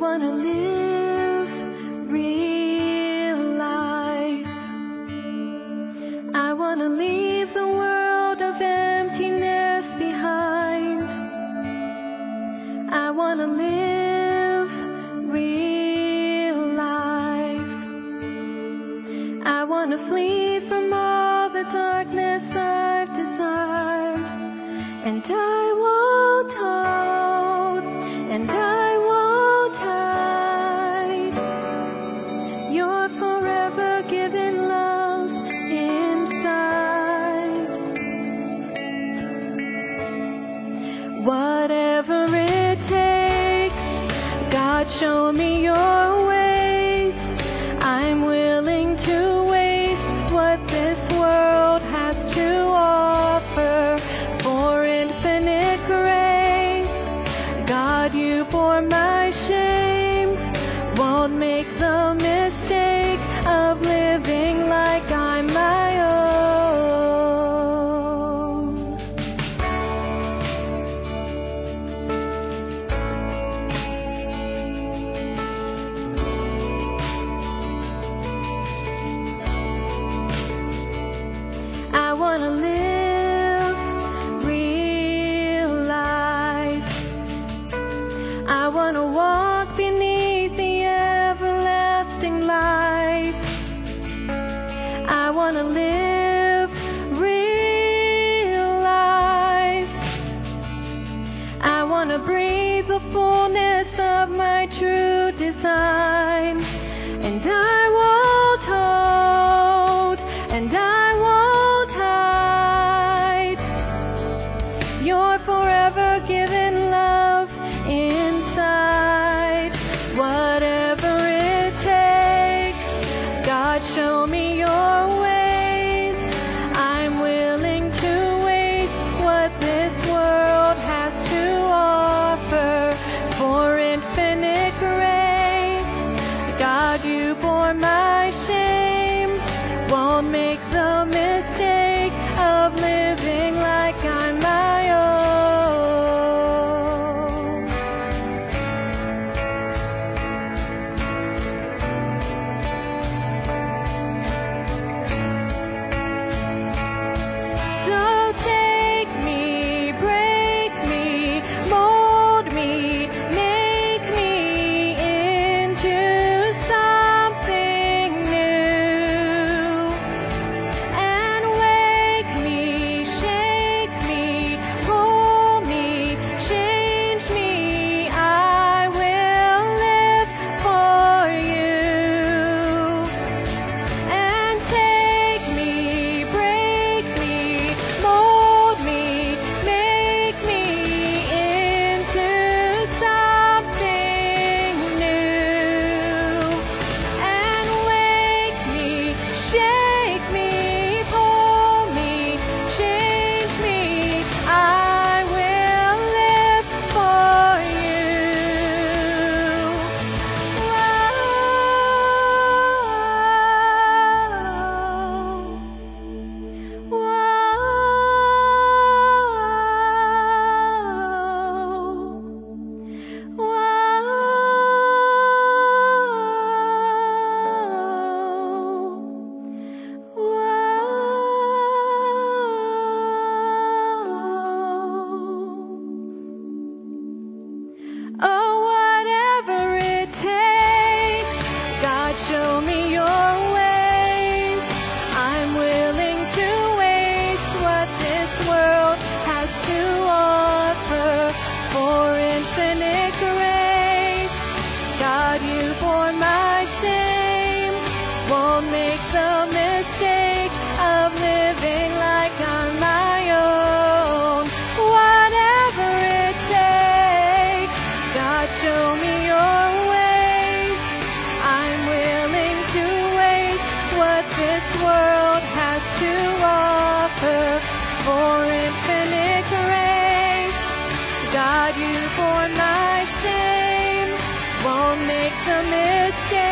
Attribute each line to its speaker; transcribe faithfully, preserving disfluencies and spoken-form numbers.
Speaker 1: wanna live real life. I wanna leave the world of emptiness behind. I wanna live real life. I wanna flee from all the darkness I've desired, and I won't hold, and I won't hide your forever given love inside. Whatever it takes, God, show me your ways. I'm willing to waste what this world has to offer for infinite grace. God, you bore my shame, won't make the mistake of living like I'm my own. I wanna live real life. I wanna walk beneath the everlasting light. I wanna live real life. I wanna breathe the fullness of my true design, and I won't hold, and I won't hide your forever given love inside. Whatever it takes, God, show me your ways. I'm willing to waste what this world has to offer for infinite grace. God, you bore my shame, won't make the mistake of living like I'm my own. So take me, break me, mold me, make me into something new, and wake me, shake me, pull me, change me. I will live for you. And take me, break me, mold me, make me into something new, and wake me, shake me, pull me, change me. I will live for you. Whoa. Whoa. Oh, whatever it takes, God, show me your ways. I'm willing to waste what this world has to offer for infinite grace. God, you bore my shame, won't make the mistake of living like I'm my own. Whatever it takes, God, show me your ways. I'm willing to waste what this world has to offer for infinite grace. God, you bore my shame, won't make the mistake